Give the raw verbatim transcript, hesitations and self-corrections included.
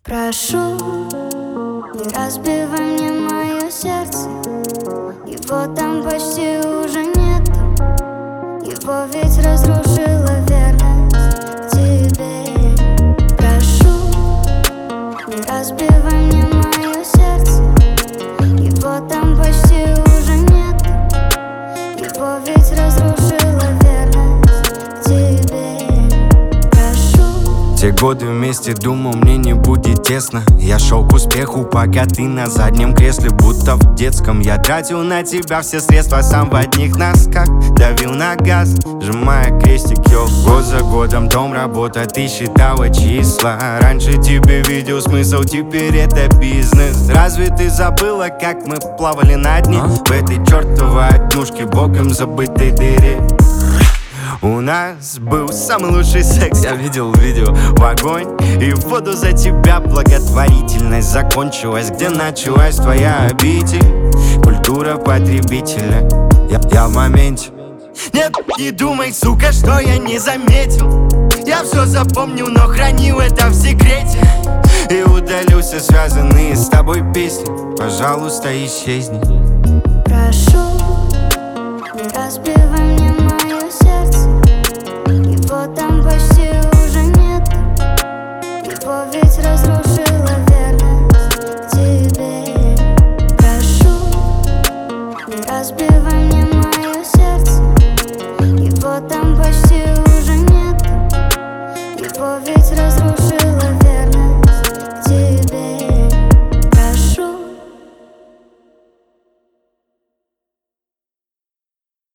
Прошу, не разбивай мне мое сердце. Его там почти уже нету. Его ведь разрушила верность к тебе. Прошу, не разбивай мне мое сердце. Его там почти уже нету. Его ведь разрушила верность к тебе. Прошу. Те годы вместе думал, мне не будет тесно. Я шел к успеху, пока ты на заднем кресле, будто в детском. Я тратил на тебя все средства, сам в одних носках давил на газ, сжимая крестик, йо. Год за годом дом, работа, ты считала числа. Раньше тебе видел смысл, теперь это бизнес. Разве ты забыла, как мы плавали на дне в этой чертовой однушке, богом забытой дыре? У нас был самый лучший секс, я видел видео в огонь и в воду за тебя. Благотворительность закончилась, где началась твоя обитель. Культура потребителя, я, я в моменте. Нет, не думай, сука, что я не заметил. Я все запомнил, но хранил это в секрете. И удалил все связанные с тобой песни. Пожалуйста, исчезни. Прошу, не разбивай